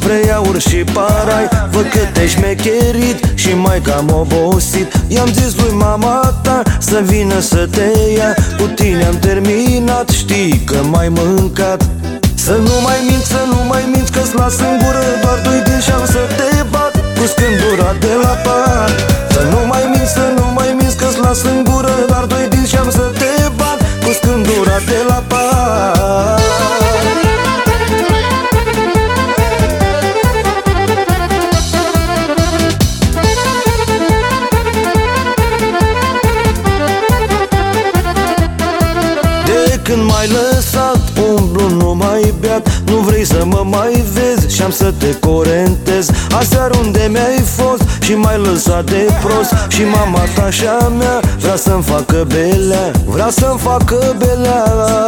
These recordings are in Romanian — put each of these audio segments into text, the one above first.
vrei aur și parai, văd că te-ai șmecherit și mai cam obosit. I-am zis lui mama ta să vină să te ia, cu tine am terminat, știi că m-ai mâncat. Să nu mai minți, să nu mai minți, că-ți las în gură doar 2 din și am să te bat cu scândura de la pat. Să nu mai minți, să nu mai minți, că-ți las în gură doar 2 din și am să te bat cu scândura de la pat. Când m-ai lăsat, umblu numai beat. Nu vrei să mă mai vezi și am să te corentez. Aseară unde mi-ai fost și m-ai lăsat de prost, și mama ta și a mea vrea să-mi facă belea, vrea să-mi facă belea.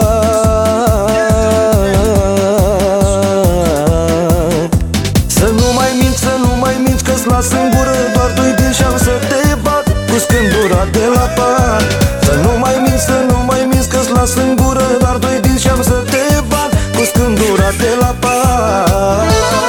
Să nu mai minți, să nu mai minți, că-ți las în gură doar 2 din și am să te bat cu scândura de la pat. Să nu mai minți, să nu mai minți, că-ți las în gură doar 2 din și am să te bat cu scândura de la pat.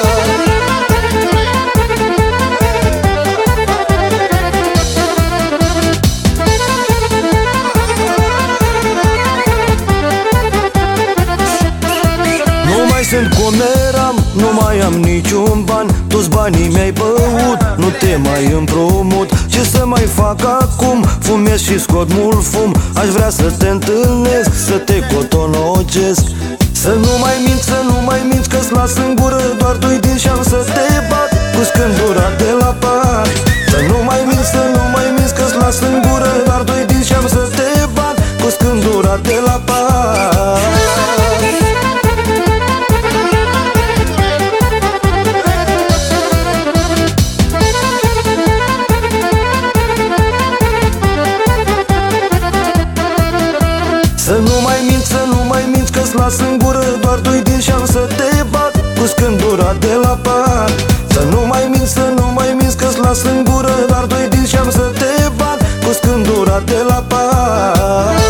Nu mai sunt cum eram, nu mai am niciun ban. Toți banii mi-ai băut, nu te mai împrumut. Ce să mai fac acum? Fumez și scot mult fum. Aș vrea să te întâlnesc, să te cotonocesc. Să nu mai minți, să nu mai minți, că-ți las în gură doar 2 din și am să te bat cu scândura de la pat. Să nu mai minți, să nu mai minți, că-ți las în gură doar 2 din și am să te bat cu scândura de la pat. Să nu mai minți, să nu mai minți, că-ți las în gură doar 2 din și am să te bat cu scândura de la pat. Să nu mai minți, să nu mai minți, că-ți las în gură doar 2 din și am să te bat cu scândura de la pat.